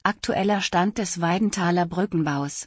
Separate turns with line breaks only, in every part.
Aktueller Stand des Weidenthaler Brückenbaus.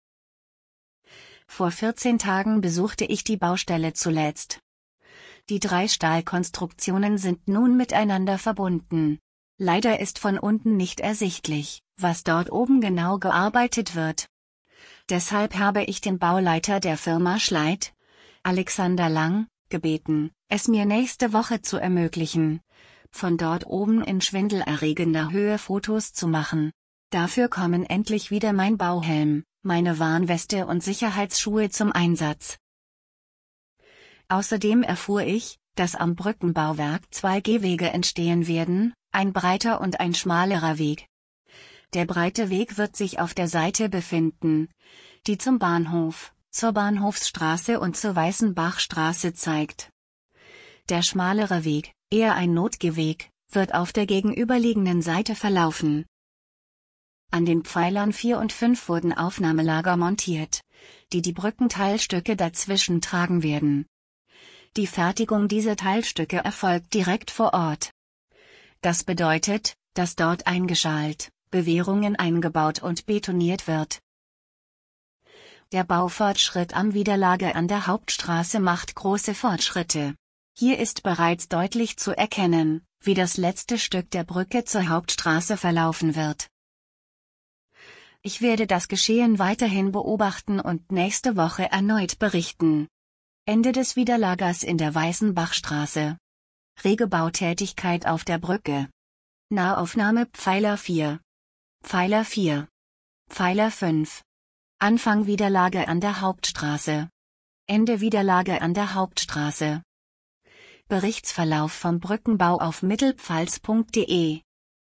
Vor 14 Tagen besuchte ich die Baustelle zuletzt. Die 3 Stahlkonstruktionen sind nun miteinander verbunden. Leider ist von unten nicht ersichtlich, was dort oben genau gearbeitet wird. Deshalb habe ich den Bauleiter der Firma Schleit, Alexander Lang, gebeten, es mir nächste Woche zu ermöglichen, von dort oben in schwindelerregender Höhe Fotos zu machen. Dafür kommen endlich wieder mein Bauhelm, meine Warnweste und Sicherheitsschuhe zum Einsatz. Außerdem erfuhr ich, dass am Brückenbauwerk 2 Gehwege entstehen werden, ein breiter und ein schmalerer Weg. Der breite Weg wird sich auf der Seite befinden, die zum Bahnhof, zur Bahnhofsstraße und zur Weißenbachstraße zeigt. Der schmalere Weg, eher ein Notgehweg, wird auf der gegenüberliegenden Seite verlaufen. An den Pfeilern 4 und 5 wurden Aufnahmelager montiert, die die Brückenteilstücke dazwischen tragen werden. Die Fertigung dieser Teilstücke erfolgt direkt vor Ort. Das bedeutet, dass dort eingeschalt, Bewehrungen eingebaut und betoniert wird. Der Baufortschritt am Widerlager an der Hauptstraße macht große Fortschritte. Hier ist bereits deutlich zu erkennen, wie das letzte Stück der Brücke zur Hauptstraße verlaufen wird. Ich werde das Geschehen weiterhin beobachten und nächste Woche erneut berichten. Ende des Widerlagers in der Weißenbachstraße. Rege Bautätigkeit auf der Brücke. Nahaufnahme Pfeiler 4. Pfeiler 4. Pfeiler 5. Anfang Widerlage an der Hauptstraße. Ende Widerlage an der Hauptstraße. Berichtsverlauf vom Brückenbau auf mittelpfalz.de